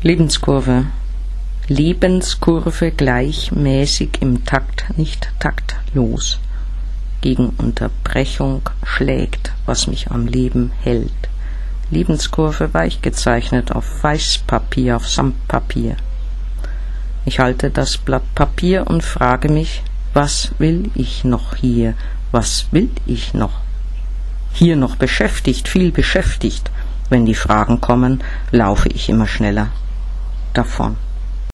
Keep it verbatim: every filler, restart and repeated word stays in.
Lebenskurve. Lebenskurve gleichmäßig im Takt, nicht taktlos. Gegen Unterbrechung schlägt, was mich am Leben hält. Lebenskurve weich gezeichnet auf Weißpapier, auf Samtpapier. Ich halte das Blatt Papier und frage mich, was will ich noch hier? Was will ich noch? Hier noch beschäftigt, viel beschäftigt. Wenn die Fragen kommen, laufe ich immer schneller davon.